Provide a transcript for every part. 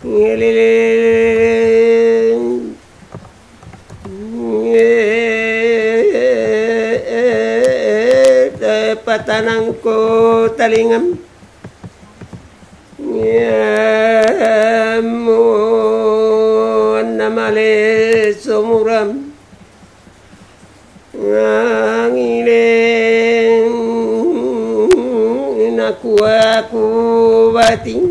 patanangku talingam namale sumuram ngileng aku bating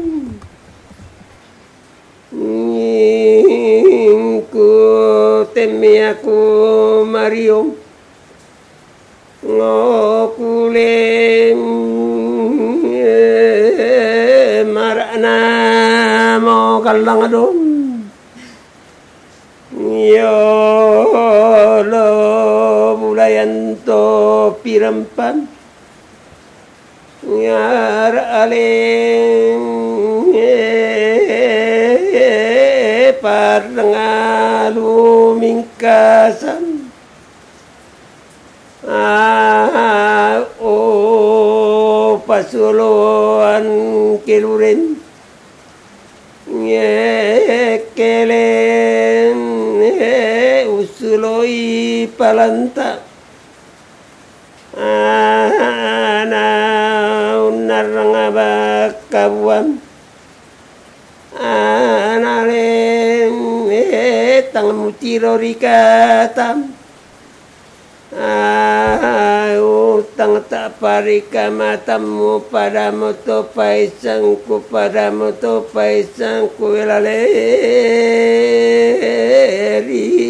ku temi aku marium ngokuleng marana mo kalang adom yo lo bulayanto pirampan ngar aleng parangalu mingkasan pasuluan kilurin ngekelen usuloi palanta ana unarangabakabuan analen tang mutirorikatam utang tak parika matamu padamu to paisangku padamu to paisangku laleri